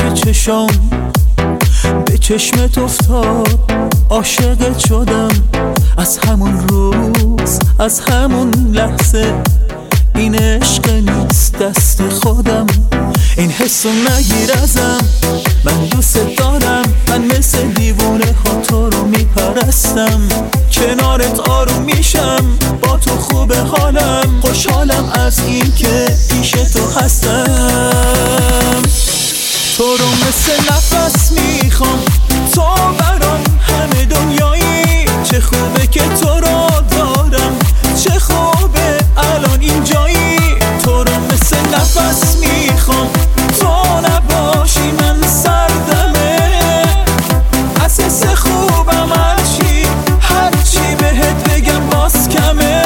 که چشم به چشمت افتاد عاشقت شدم. از همون روز از همون لحظه این عشق نیست دست خودم. این حسو نگیر ازم، من دوست دارم. من مثل دیوونه ها تو رو میپرستم. کنارت آروم میشم، با تو خوبه حالم. خوشحالم از این که پیش تو هستم. تو رو مثل نفس میخوام، تو برام همه دنیایی. چه خوبه که تو رو دارم، چه خوبه الان اینجایی. تو رو مثل نفس میخوام، تو نباشی من سردمه. از حس خوبم هرچی بهت بگم باز کمه.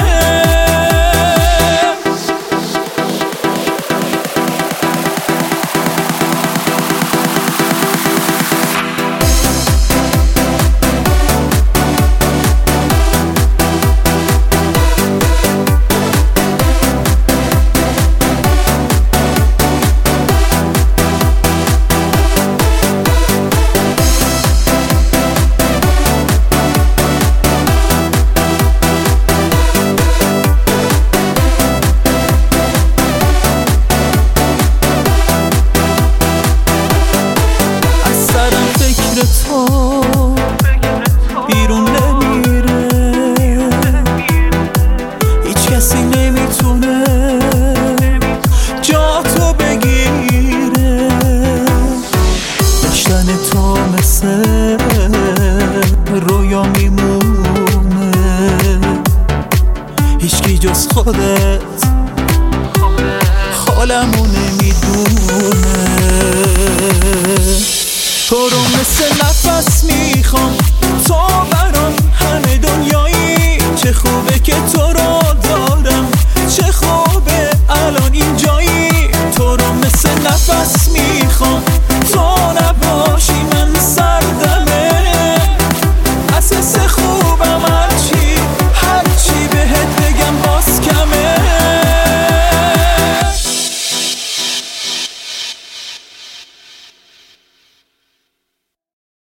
تو بیرون نمیره، هیچ کسی نمیتونه جا تو بگیره. داشتن تو مثل رویا میمونه، هیچکی جز خودت حالمون